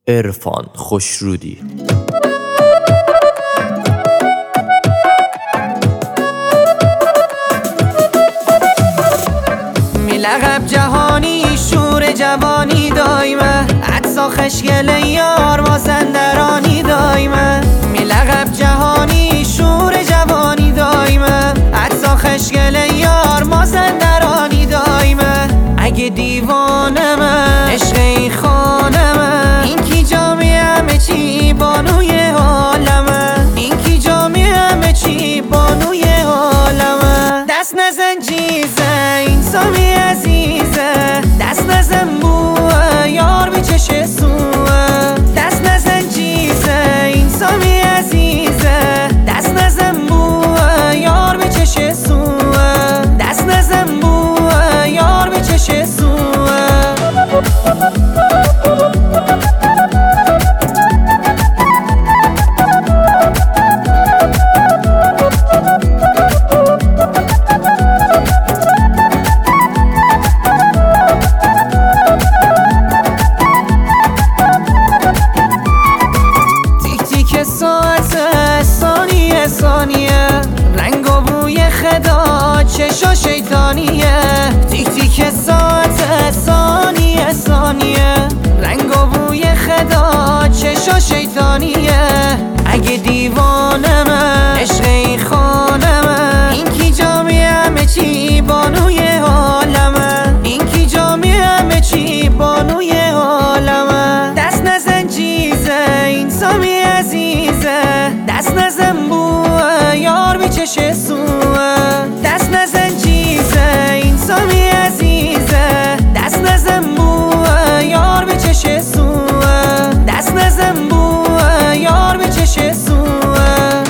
عرفان خوشرودی. لقب جهانی شور جوانی دایمه عطسا خشگل یار مازندرانی دایمه لقب جهانی شور جوانی دایمه عطسا خشگل یار مازندرانی دایمه اگه دیوانمه عشق این خانمه این کی جامی همه چی بانوی عالمه این کی جامی همه چی بانوی عالمه دست نزن جیزه این سامی عزیزه دست نزن بوه یار میچشه سوه دست نزن جیزه این سامی عزیزه دست نزن بوه یار میچشه سوه دست نزن بوه یار میچشه سوه ثانیه رنگ و بوی خدا چشا شیطانیه تیک تیک ساعت ثانیه رنگ و بوی خدا چشا شیطانیه اگه دیوانمه عشق این خانمه این کی جامی همه چی بانوی عالمه این کی جامی همه چی بانوی عالمه دست نزن جیزه این سامی عزیزه دست نزن یار میچشه سوه دست نزن جیزه این سامی عزیزه دست نزن بوه یار میچشه سوه دست نزن بوه یار میچشه سوه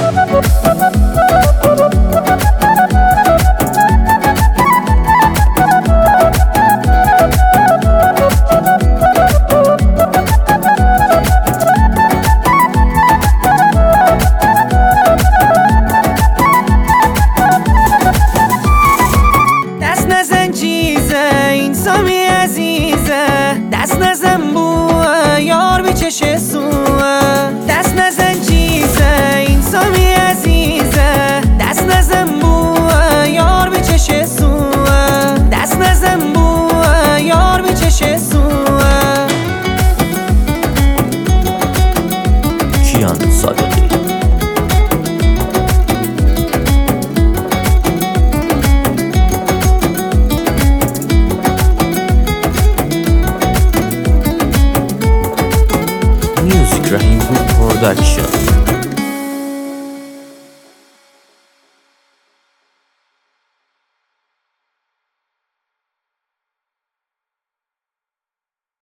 سامی عزیزه دست نزن بوه یار میچشه سوه دست نزن جیزه این سامی عزیزه دست نزن بوه یار میچشه سوه دست نزن بوه یار میچشه سوه کیان صادقی. Music Rahim Production.